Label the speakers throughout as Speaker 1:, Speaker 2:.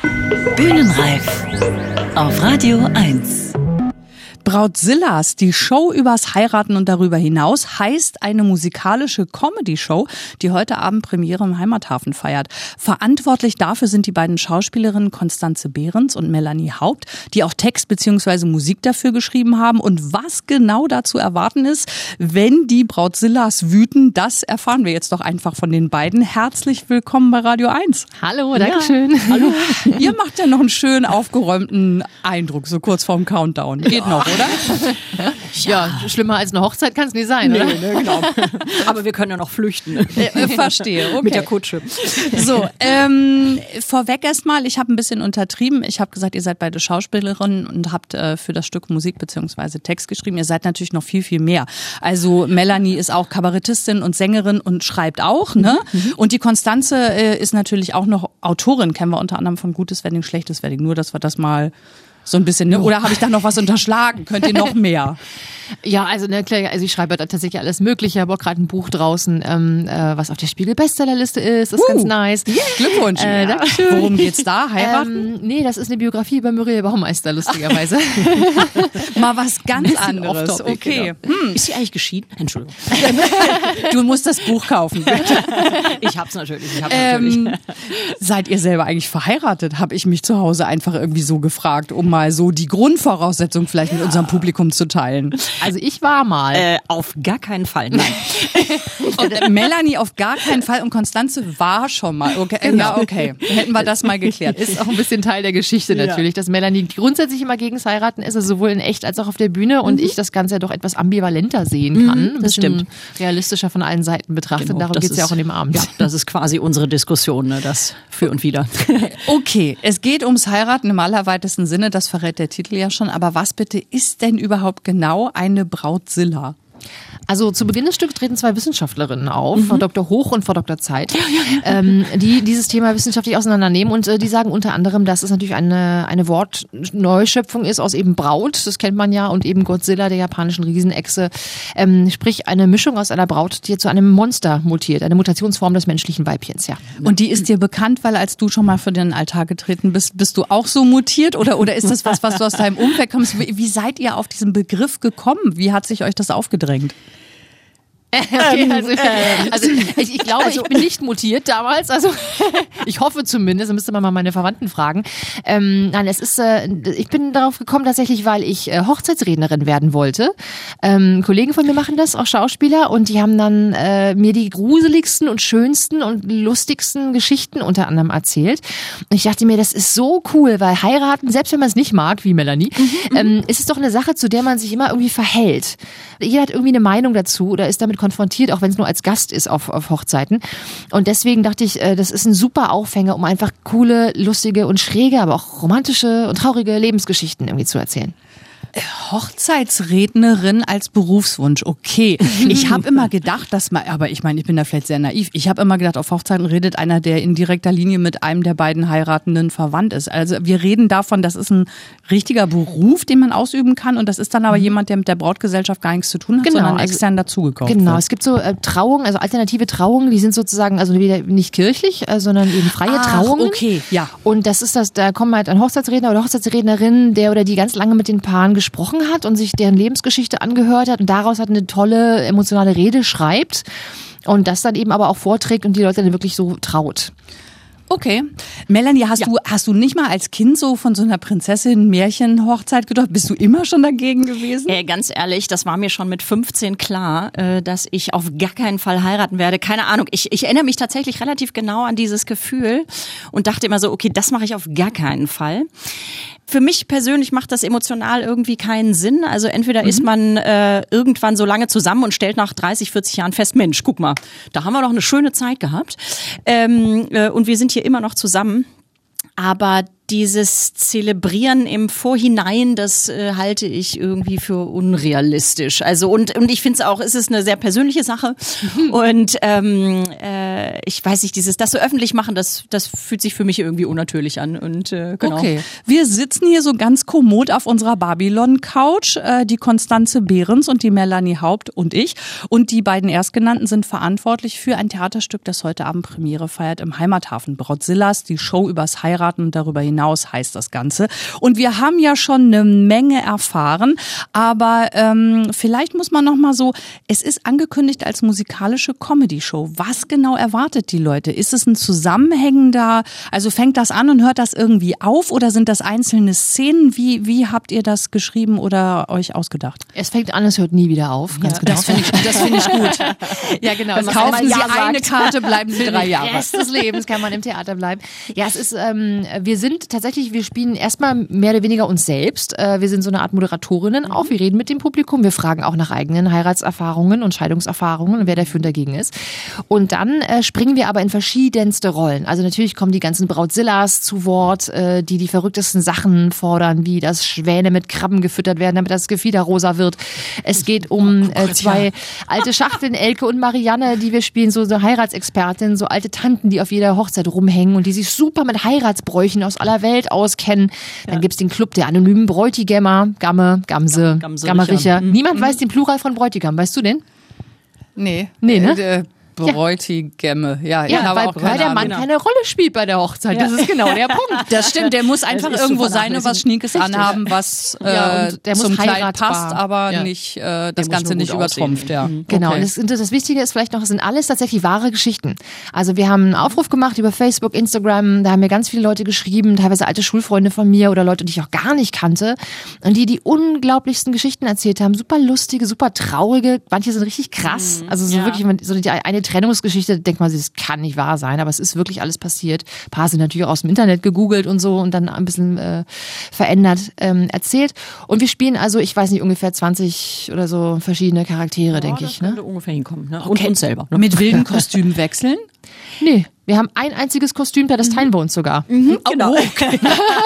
Speaker 1: Bühnenreif auf Radio 1.
Speaker 2: Brautzillas, die Show übers Heiraten und darüber hinaus, heißt eine musikalische Comedy-Show, die heute Abend Premiere im Heimathafen feiert. Verantwortlich dafür sind die beiden Schauspielerinnen Constanze Behrens und Melanie Haupt, die auch Text bzw. Musik dafür geschrieben haben. Und was genau dazu erwarten ist, wenn die Brautzillas wüten, das erfahren wir jetzt doch einfach von den beiden. Herzlich willkommen bei Radio 1.
Speaker 3: Hallo, dankeschön. Ja.
Speaker 2: Hallo. Ihr macht ja noch einen schön aufgeräumten Eindruck, so kurz vorm Countdown. Geht noch, oder?
Speaker 3: Ja, schlimmer als eine Hochzeit kann es nicht sein, oder?
Speaker 4: Nee, genau. Aber wir können ja noch flüchten.
Speaker 2: Verstehe, okay.
Speaker 4: Mit der Kutsche.
Speaker 2: So, vorweg erstmal, ich habe ein bisschen untertrieben. Ich habe gesagt, ihr seid beide Schauspielerinnen und habt für das Stück Musik bzw. Text geschrieben. Ihr seid natürlich noch viel, viel mehr. Also Melanie ist auch Kabarettistin und Sängerin und schreibt auch, ne? Und die Constanze ist natürlich auch noch Autorin, kennen wir unter anderem von Gutes Wedding, Schlechtes Wedding. Nur, dass wir das mal so ein bisschen, ne? Oder habe ich da noch was unterschlagen? Könnt ihr noch mehr?
Speaker 3: Ja, also klar, also ich schreibe da tatsächlich alles Mögliche. Ich habe auch gerade ein Buch draußen, was auf der Spiegel-Bestsellerliste ist. Das ist ganz nice.
Speaker 2: Yeah. Glückwunsch.
Speaker 3: Dankeschön.
Speaker 2: Worum geht's da? Heiraten?
Speaker 3: Nee, das ist eine Biografie über Muriel Baumeister, lustigerweise.
Speaker 2: Mal was ganz anderes. Okay.
Speaker 4: Genau. Ist sie eigentlich geschieden? Entschuldigung.
Speaker 2: Du musst das Buch kaufen.
Speaker 4: Ich hab's natürlich.
Speaker 2: Seid ihr selber eigentlich verheiratet? Habe ich mich zu Hause einfach irgendwie so gefragt, um mal so die Grundvoraussetzung vielleicht mit unserem Publikum zu teilen.
Speaker 3: Also ich war mal.
Speaker 4: Auf gar keinen Fall, nein.
Speaker 2: Und Melanie auf gar keinen Fall und Constanze war schon mal. Okay, genau. Ja, okay. Hätten wir das mal geklärt.
Speaker 3: Ist auch ein bisschen Teil der Geschichte natürlich, dass Melanie grundsätzlich immer gegens Heiraten ist, also sowohl in echt als auch auf der Bühne und ich das Ganze ja doch etwas ambivalenter sehen kann.
Speaker 4: Das stimmt.
Speaker 3: Realistischer von allen Seiten betrachtet.
Speaker 4: Genau,
Speaker 3: darum geht's ja auch in dem Abend.
Speaker 4: Ja, das ist quasi unsere Diskussion, ne? Das für und wieder.
Speaker 2: Okay, es geht ums Heiraten im allerweitesten Sinne, das verrät der Titel ja schon. Aber was bitte ist denn überhaupt genau eine Brautzilla?
Speaker 3: Also zu Beginn des Stücks treten zwei Wissenschaftlerinnen auf, Frau Dr. Hoch und Frau Dr. Zeit, die dieses Thema wissenschaftlich auseinandernehmen und die sagen unter anderem, dass es natürlich eine Wortneuschöpfung ist aus eben Braut, das kennt man ja, und eben Godzilla, der japanischen Riesenechse, sprich eine Mischung aus einer Braut, die zu einem Monster mutiert, eine Mutationsform des menschlichen Weibchens, ja.
Speaker 2: Und die ist dir bekannt, weil als du schon mal für den Altar getreten bist du auch so mutiert oder ist das was du aus deinem Umfeld kommst? Wie seid ihr auf diesen Begriff gekommen? Wie hat sich euch das aufgedrängt?
Speaker 3: Okay, also ich glaube, ich bin nicht mutiert damals, also ich hoffe zumindest, da müsste man mal meine Verwandten fragen. Nein, es ist, ich bin darauf gekommen tatsächlich, weil ich Hochzeitsrednerin werden wollte. Kollegen von mir machen das, auch Schauspieler, und die haben dann mir die gruseligsten und schönsten und lustigsten Geschichten unter anderem erzählt. Und ich dachte mir, das ist so cool, weil heiraten, selbst wenn man es nicht mag, wie Melanie, ist es doch eine Sache, zu der man sich immer irgendwie verhält. Jeder hat irgendwie eine Meinung dazu oder ist damit konfrontiert, auch wenn es nur als Gast ist auf Hochzeiten. Und deswegen dachte ich, das ist ein super Aufhänger, um einfach coole, lustige und schräge, aber auch romantische und traurige Lebensgeschichten irgendwie zu erzählen.
Speaker 2: Hochzeitsrednerin als Berufswunsch, okay. Ich habe immer gedacht, aber ich meine, ich bin da vielleicht sehr naiv, ich habe immer gedacht, auf Hochzeiten redet einer, der in direkter Linie mit einem der beiden Heiratenden verwandt ist. Also wir reden davon, das ist ein richtiger Beruf, den man ausüben kann, und das ist dann aber jemand, der mit der Brautgesellschaft gar nichts zu tun hat, sondern extern dazugekauft wird.
Speaker 3: Genau, es gibt so Trauungen, also alternative Trauungen, die sind sozusagen also wieder nicht kirchlich, sondern eben freie Trauungen.
Speaker 2: Okay, ja.
Speaker 3: Und das ist da kommen halt ein Hochzeitsredner oder Hochzeitsrednerin, der oder die ganz lange mit den Paaren gesprochen hat und sich deren Lebensgeschichte angehört hat und daraus halt eine tolle emotionale Rede schreibt und das dann eben aber auch vorträgt und die Leute dann wirklich so traut.
Speaker 2: Okay. Melanie, hast du nicht mal als Kind so von so einer Prinzessin-Märchen-Hochzeit gedacht? Bist du immer schon dagegen gewesen?
Speaker 4: Ganz ehrlich, das war mir schon mit 15 klar, dass ich auf gar keinen Fall heiraten werde. Keine Ahnung, ich erinnere mich tatsächlich relativ genau an dieses Gefühl und dachte immer so, okay, das mache ich auf gar keinen Fall. Für mich persönlich macht das emotional irgendwie keinen Sinn. Also entweder ist man irgendwann so lange zusammen und stellt nach 30, 40 Jahren fest, Mensch, guck mal, da haben wir doch eine schöne Zeit gehabt. Und wir sind hier immer noch zusammen. Aber dieses Zelebrieren im Vorhinein, das halte ich irgendwie für unrealistisch. Also und ich finde es auch, es ist eine sehr persönliche Sache und ich weiß nicht, das so öffentlich machen, das fühlt sich für mich irgendwie unnatürlich an und genau.
Speaker 2: Okay, wir sitzen hier so ganz kommod auf unserer Babylon-Couch, die Konstanze Behrens und die Melanie Haupt und ich, und die beiden Erstgenannten sind verantwortlich für ein Theaterstück, das heute Abend Premiere feiert im Heimathafen Brautzillas, die Show übers Heiraten und darüber hinaus heißt das Ganze. Und wir haben ja schon eine Menge erfahren, aber vielleicht muss man noch mal so, es ist angekündigt als musikalische Comedy-Show. Was genau erwartet die Leute? Ist es ein zusammenhängender, also fängt das an und hört das irgendwie auf oder sind das einzelne Szenen? Wie habt ihr das geschrieben oder euch ausgedacht?
Speaker 3: Es fängt an, es hört nie wieder auf. Ganz genau.
Speaker 2: Das finde ich gut.
Speaker 3: Ja, genau.
Speaker 2: Kaufen Sie eine Karte, bleiben Sie 3 Jahre.
Speaker 3: Den Rest des Lebens kann man im Theater bleiben. Ja, es ist, wir spielen erstmal mehr oder weniger uns selbst. Wir sind so eine Art Moderatorinnen auch. Wir reden mit dem Publikum. Wir fragen auch nach eigenen Heiratserfahrungen und Scheidungserfahrungen und wer dafür und dagegen ist. Und dann springen wir aber in verschiedenste Rollen. Also natürlich kommen die ganzen Brautzillas zu Wort, die verrücktesten Sachen fordern, wie dass Schwäne mit Krabben gefüttert werden, damit das Gefieder rosa wird. Es geht um 2 alte Schachteln, Elke und Marianne, die wir spielen, so Heiratsexpertinnen, so alte Tanten, die auf jeder Hochzeit rumhängen und die sich super mit Heiratsbräuchen aus aller Welt auskennen. Dann gibt's den Club der anonymen Bräutigamer, Gamse, Gammericher. Niemand weiß den Plural von Bräutigam. Weißt du den?
Speaker 2: Nee.
Speaker 3: Nee, ne?
Speaker 2: Bräutigämme. Ja,
Speaker 3: weil der Mann keine Rolle spielt bei der Hochzeit. Das ist genau der Punkt.
Speaker 2: Das stimmt, der muss einfach irgendwo sein und was Schniekes anhaben, was
Speaker 3: der
Speaker 2: zum
Speaker 3: muss
Speaker 2: Kleid passt, aber nicht das Ganze nicht übertrumpft. Ja.
Speaker 3: Genau,
Speaker 2: Okay.
Speaker 3: und das Wichtige ist vielleicht noch, es sind alles tatsächlich wahre Geschichten. Also wir haben einen Aufruf gemacht über Facebook, Instagram, da haben mir ganz viele Leute geschrieben, teilweise alte Schulfreunde von mir oder Leute, die ich auch gar nicht kannte und die unglaublichsten Geschichten erzählt haben. Super lustige, super traurige, manche sind richtig krass. Also so wirklich so eine Trennungsgeschichte, denkt man, das kann nicht wahr sein, aber es ist wirklich alles passiert. Ein paar sind natürlich auch aus dem Internet gegoogelt und so und dann ein bisschen verändert erzählt. Und wir spielen also, ich weiß nicht, ungefähr 20 oder so verschiedene Charaktere, denke ich.
Speaker 4: Könnte ungefähr hinkommen. Ne? Und uns selber. Ne?
Speaker 2: Mit wilden Kostümen wechseln?
Speaker 3: Nee, wir haben ein einziges Kostüm, das teilen wir uns sogar.
Speaker 2: Genau. Okay.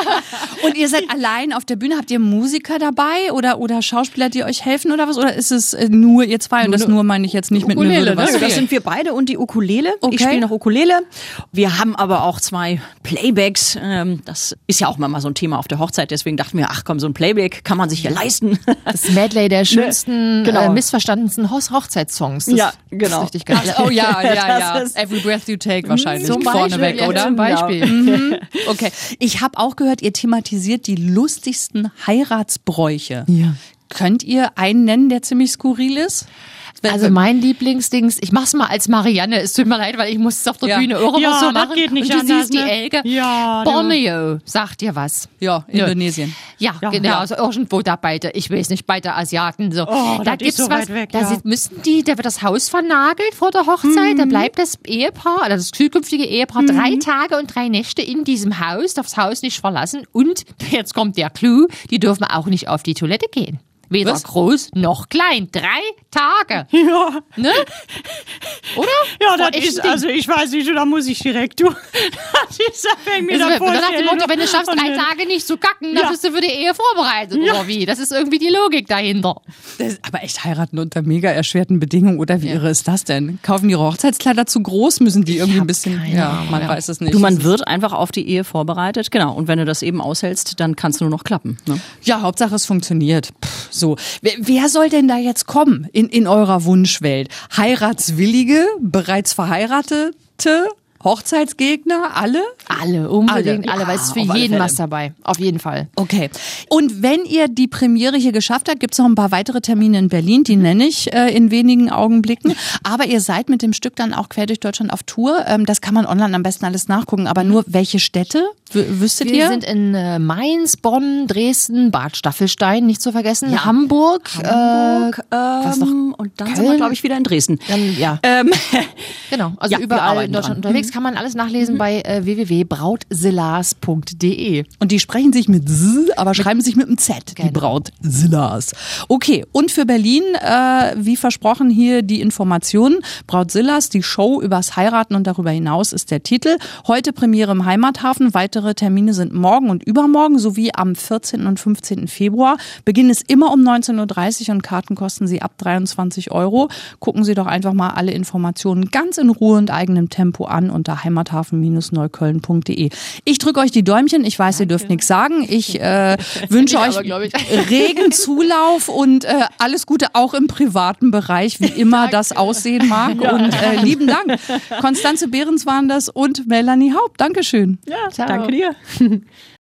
Speaker 2: Und ihr seid allein auf der Bühne? Habt ihr Musiker dabei oder Schauspieler, die euch helfen oder was? Oder ist es nur ihr zwei? Und das nur meine ich jetzt nicht mit mir würde was.
Speaker 4: Das sind wir beide und die Ukulele. Okay. Ich spiele noch Ukulele. Wir haben aber auch 2 Playbacks. Das ist ja auch mal so ein Thema auf der Hochzeit. Deswegen dachten wir, ach komm, so ein Playback kann man sich ja leisten.
Speaker 3: Das Medley der schönsten, missverstandensten Hochzeitssongs.
Speaker 4: Ja, genau.
Speaker 3: Das ist richtig geil.
Speaker 2: Oh ja. Every breath you take wahrscheinlich. Vorneweg, oder?
Speaker 3: Zum Beispiel.
Speaker 2: Okay. Ich habe auch gehört, ihr thematisiert die lustigsten Heiratsbräuche.
Speaker 3: Ja.
Speaker 2: Könnt ihr einen nennen, der ziemlich skurril ist?
Speaker 3: Also mein Lieblingsdings, ich mach's mal als Marianne, es tut mir leid, weil ich muss es auf der Bühne irgendwas so machen.
Speaker 4: Geht nicht
Speaker 3: und du
Speaker 4: anders,
Speaker 3: siehst die Elke.
Speaker 4: Ja,
Speaker 3: Borneo, sagt dir was?
Speaker 2: Ja, Indonesien.
Speaker 3: Ja, genau, also irgendwo da beide, ich weiß nicht, bei der Asiaten so. Da gibt's so was, weg, da wird das Haus vernagelt vor der Hochzeit, da bleibt das Ehepaar, oder das zukünftige Ehepaar 3 Tage und 3 Nächte in diesem Haus, darf das Haus nicht verlassen und, jetzt kommt der Clou, die dürfen auch nicht auf die Toilette gehen. Weder groß noch klein. 3 Tage.
Speaker 5: Ja.
Speaker 3: Ne? Oder?
Speaker 5: Ja, das ist, also ich weiß nicht, da muss ich direkt tun. Das ist, wenn mir da
Speaker 3: nach dem Motto, wenn du schaffst, 3 Tage nicht zu kacken, dann bist du für die Ehe vorbereitet, oder wie? Das ist irgendwie die Logik dahinter.
Speaker 2: Das ist aber echt heiraten unter mega erschwerten Bedingungen, oder wie irre ist das denn? Kaufen die ihre Hochzeitskleider zu groß? Müssen die irgendwie ein bisschen, man weiß es nicht.
Speaker 4: Du, man wird einfach auf die Ehe vorbereitet, genau. Und wenn du das eben aushältst, dann kann es nur noch klappen. Ne?
Speaker 2: Ja, Hauptsache es funktioniert. So, wer soll denn da jetzt kommen in eurer Wunschwelt? Heiratswillige, bereits Verheiratete, Hochzeitsgegner, alle?
Speaker 3: Alle, unbedingt alle, weil es ist für jeden was dabei, auf jeden Fall.
Speaker 2: Okay. Und wenn ihr die Premiere hier geschafft habt, gibt es noch ein paar weitere Termine in Berlin, die nenne ich in wenigen Augenblicken. Aber ihr seid mit dem Stück dann auch quer durch Deutschland auf Tour. Das kann man online am besten alles nachgucken. Aber nur welche Städte wüsstet ihr?
Speaker 3: Wir sind in Mainz, Bonn, Dresden, Bad Staffelstein, nicht zu vergessen, Hamburg, was noch?
Speaker 4: Und dann sind wir, glaube ich, wieder in Dresden.
Speaker 3: Dann, genau, also überall in Deutschland unterwegs. Das kann man alles nachlesen bei www.brautzillars.de.
Speaker 2: Und die sprechen sich mit Z, aber schreiben sich mit einem Z, die Brautzillars. Okay, und für Berlin, wie versprochen, hier die Informationen. Brautzillars, die Show übers Heiraten und darüber hinaus ist der Titel. Heute Premiere im Heimathafen. Weitere Termine sind morgen und übermorgen sowie am 14. und 15. Februar. Beginn ist immer um 19.30 Uhr und Karten kosten sie ab 23 €. Gucken Sie doch einfach mal alle Informationen ganz in Ruhe und eigenem Tempo an unter heimathafen-neukölln.de. Ich drücke euch die Däumchen. Ich weiß, ihr dürft nichts sagen. Ich wünsche euch regen Zulauf und alles Gute auch im privaten Bereich, wie immer das aussehen mag. Ja. Und lieben Dank. Konstanze Behrens waren das und Melanie Haupt. Dankeschön.
Speaker 5: Ja, danke dir.